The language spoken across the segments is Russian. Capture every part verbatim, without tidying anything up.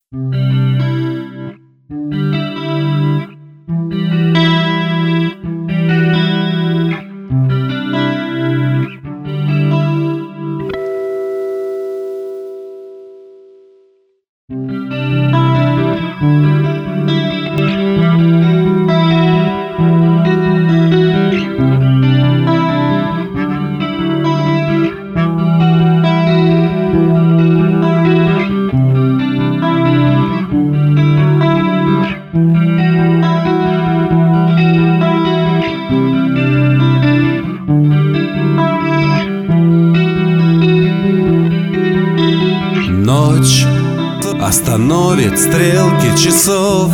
Ночь остановит стрелки часов,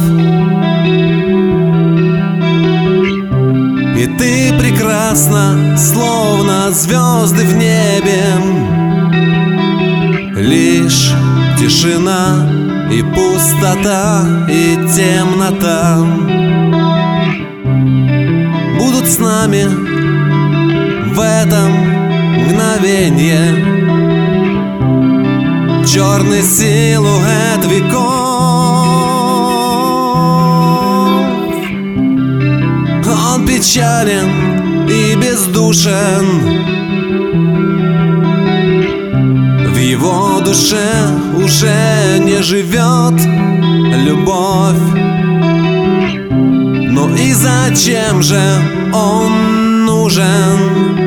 и ты прекрасна, словно звезды в небе. Лишь тишина и пустота, и темнота будут с нами в этом мгновенье. Черный силуэт веков, он печален и бездушен. В его душе уже не живет любовь. Ну и зачем же он нужен?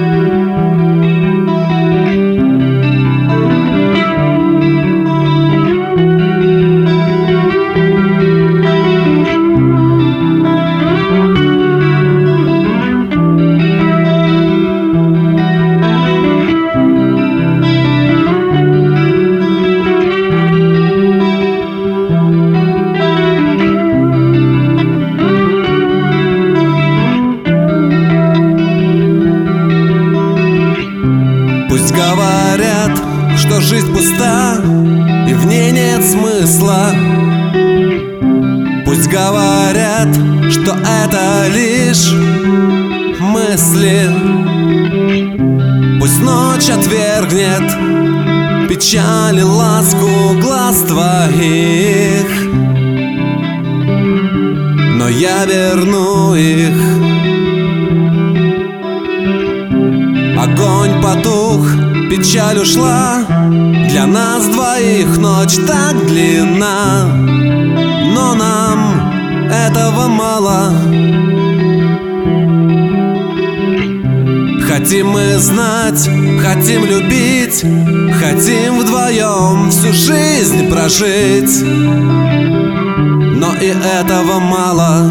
Пусть говорят, что жизнь пуста и в ней нет смысла. Пусть говорят, что это лишь мысли. Пусть ночь отвергнет печаль и ласку глаз твоих, но я верну их. Огонь потух, печаль ушла, для нас двоих ночь так длинна, но нам этого мало. Хотим мы знать, хотим любить, хотим вдвоем всю жизнь прожить, но и этого мало.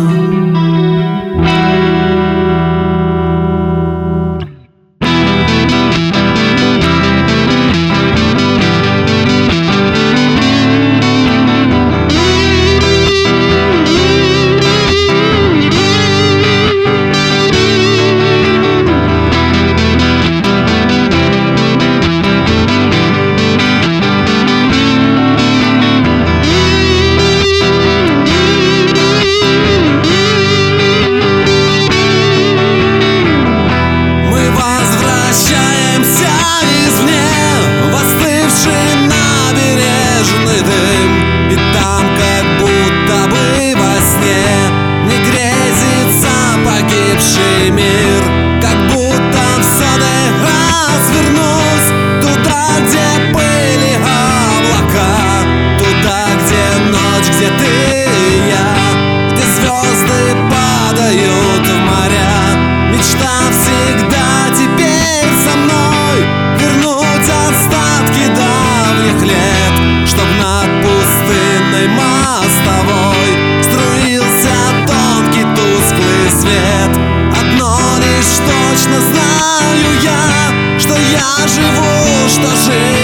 Знаю я, что я живу, что жизнь